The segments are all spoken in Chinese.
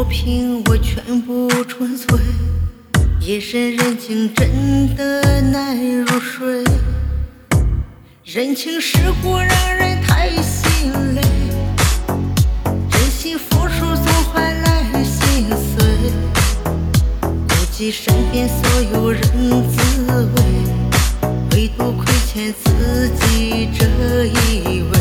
磨平我全部纯粹，夜深人静真的难入睡，人情世故让人太心累，真心付出总换来心碎，顾及身边所有人滋味，唯独亏欠自己这一位。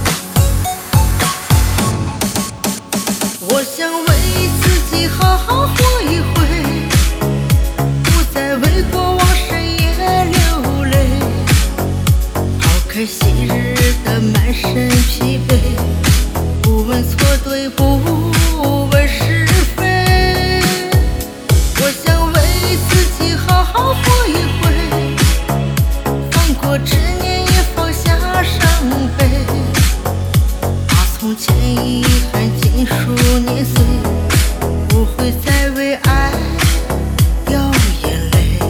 我想为自己好好活一回，不再为过往深夜流泪，抛开昔日的满身疲惫，不问错对，不问是非。我想为自己好好活一回，放过执念，也放下伤悲，把从前遗憾尽数碾碎，不会再为爱掉眼泪。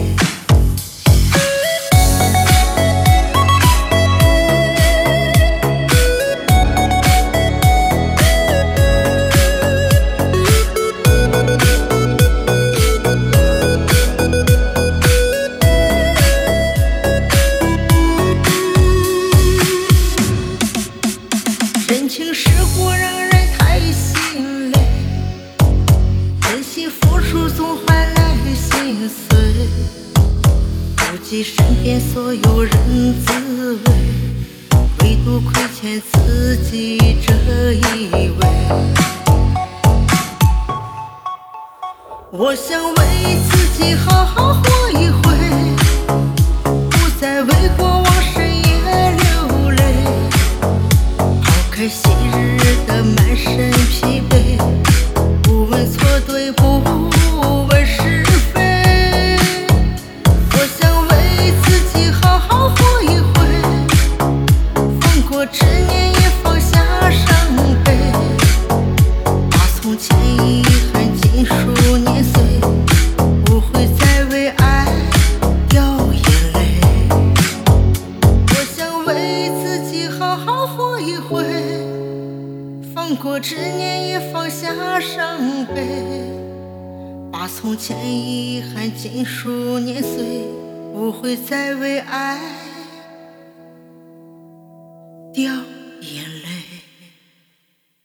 人情世故让人太心累，真心付出总换来心碎，顾及身边所有人滋味，唯独亏欠自己这一位。我想为自己好好活一回，不再为过往深夜流泪，抛开昔日的满身疲惫，不问错对，不问是非。我想为自己好好活一回，放过执念，也放下伤悲，把从前遗憾尽数碾碎，不会再为爱掉眼泪。我想为自己好好活一回，放过执念，也放下伤悲，把从前遗憾尽数碾碎，不会再为爱掉眼泪。